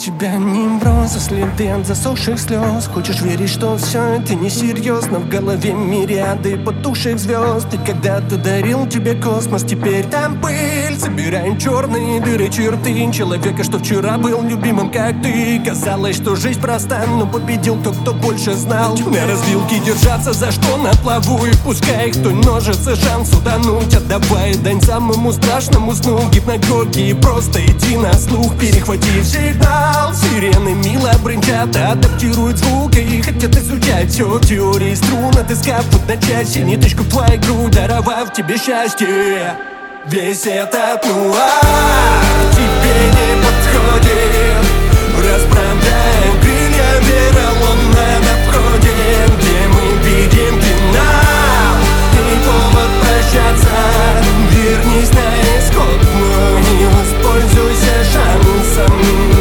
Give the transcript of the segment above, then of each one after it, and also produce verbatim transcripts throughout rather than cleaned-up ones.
тебя не бросу, следы от засохших слез. Хочешь верить, что все это несерьезно. В голове мириады потухших звезд. И когда-то дарил тебе космос, теперь там пыль. Собираем черные дыры, черты человека, что вчера был любимым, как ты. Казалось, что жизнь проста, но победил тот, кто больше знал. На развилке держаться за что на плаву. И пускай кто множится, шанс утонуть. Отдавая дань самому страшному сну. Гипногогии, просто иди на слух. Перехватив сигнал, сирены мило бренчат. Адаптируют звук и хотят изучать все теории струн. Отыскав одночасье ниточку в твою грудь, даровав тебе счастье. Весь этот нуар тебе не подходит. Расправляем крылья, вероломно на входе, где мы видим финал и повод прощаться. Вернись на исход мой и воспользуйся шансом.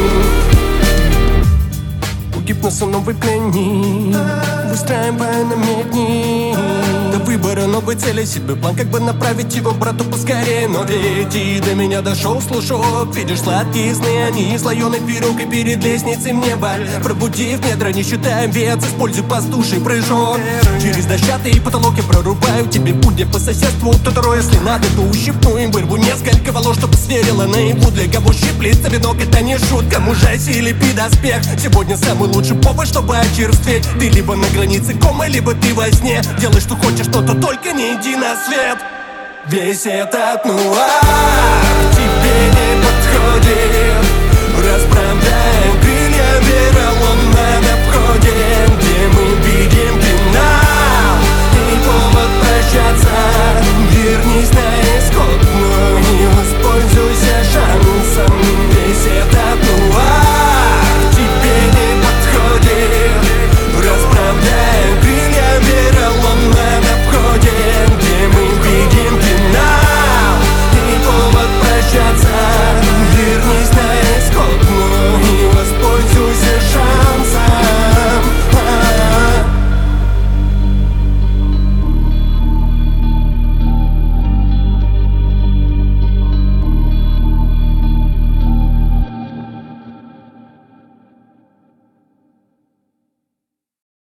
У гипноза новый пленник, выстраивая намедни. До выбора новой цели, себе план, как бы направить его брату поскорее. Но ведь и до меня дошел слушок. Видишь сладкие сны, они слоеный пирог. И перед лестницей в небо, пробудив недра, не считая вец, используй пастуший прыжок. Через дощатый потолок я прорубаю тебе путь, где по соседству кто-то, если надо, то ущипну им, вырву несколько волос, чтобы сверила наяву. Для кого щиплется венок, это не шутка, мужайся и лепи доспех. Сегодня самый лучший повод, чтобы очерстветь. Ты либо на границе комы, либо ты во сне. Делай, что хочешь, что-то только не иди на свет. Весь этот нуар тебе не подходит. Расправляем крылья, вероломно